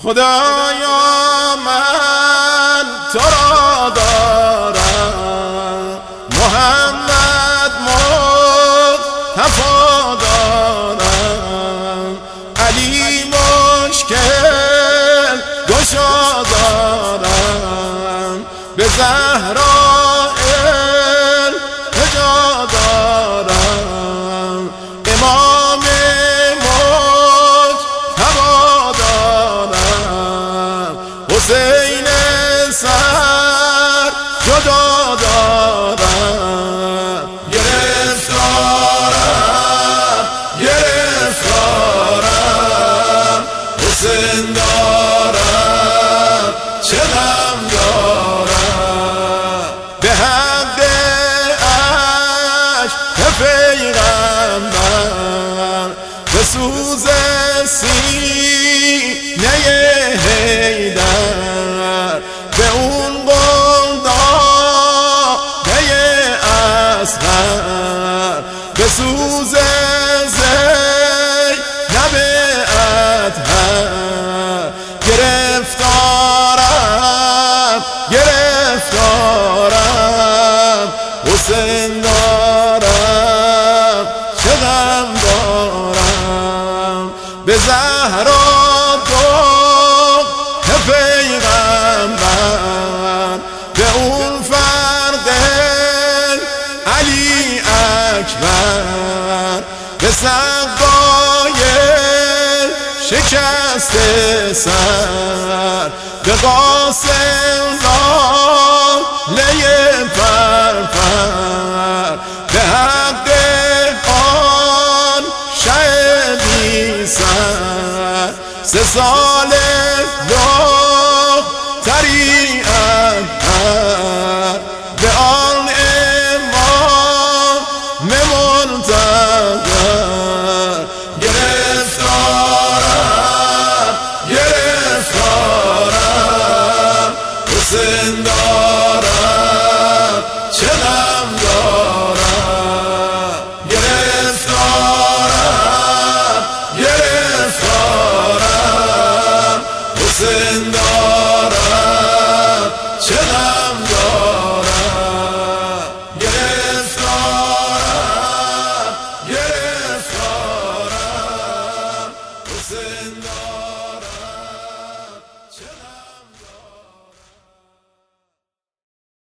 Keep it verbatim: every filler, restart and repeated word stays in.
خدایا من تو را دارم، محمد مصطفی دارم، علی مشکل گشا دارم، به زهرا التجا دارم، امام حسین سر جدا دارم، گرفتارم گرفتارم، حسین دارم چه غم دارم، به حق عشق پیغمبر به سوز سینه حیدر، به اون قلداده اصغر، به سوز زینب اطهر، گرفتارم گرفتارم، حسین دارم چه غم دارم، به زهرا پیغمبر، به اون فرق علی اکبر، به سقای شکست سر، به قاسم